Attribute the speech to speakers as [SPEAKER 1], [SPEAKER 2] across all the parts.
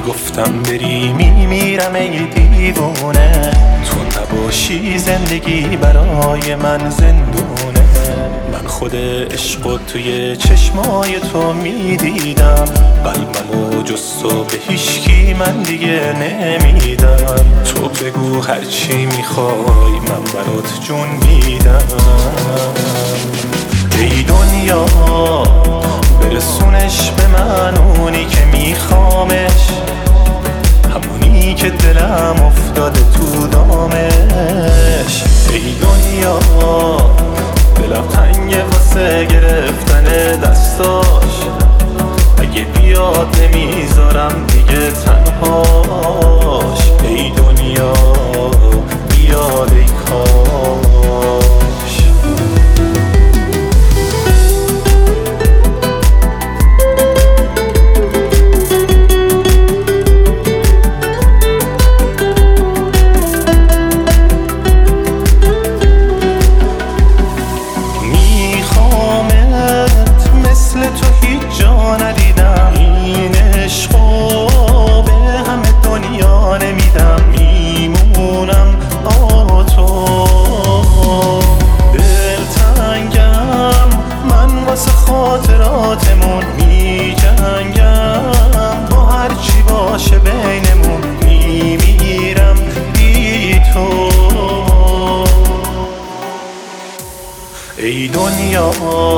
[SPEAKER 1] گفتم بری میمیرم ای دیوونه، تو نباشی زندگی برای من زندونه. من خود عشقو توی چشمای تو میدیدم، قلبمو جز تو به هیچکی من دیگه نمیدم. تو بگو هرچی میخوای من برات جون میدم. ای دنیا برسونش به من اونی که میخوامش، همونی که دلم افتاده تو دامش. ای دنیا دلم تنگه واسه گرفتن دستاش، اگه بیاد نمیذارم دیگه تنهاش. ای دنیا بیاد ای کاش. تو هیچ جا ندیدم، این عشقو به همه دنیا نمیدم. میمونم با تو دلتنگم من واسه خاطراتمون، میجنگم با هرچی باشه بینمون. میمیرم بی تو. ای دنیا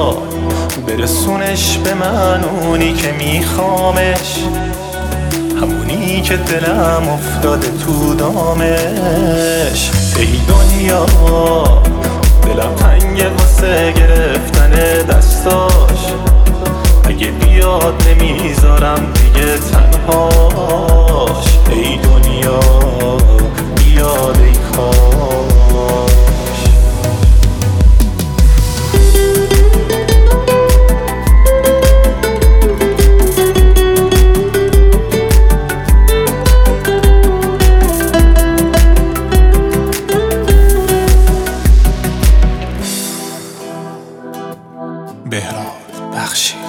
[SPEAKER 1] برسونش به من اونی که میخوامش، همونی که دلم افتاده تو دامش. ای دنیا دلم تنگه واسه گرفتن دستاش، اگه بیاد نمیذارم دیگه تنهاش. ای دنیا بیاد ای کاش. بهراد بخشی.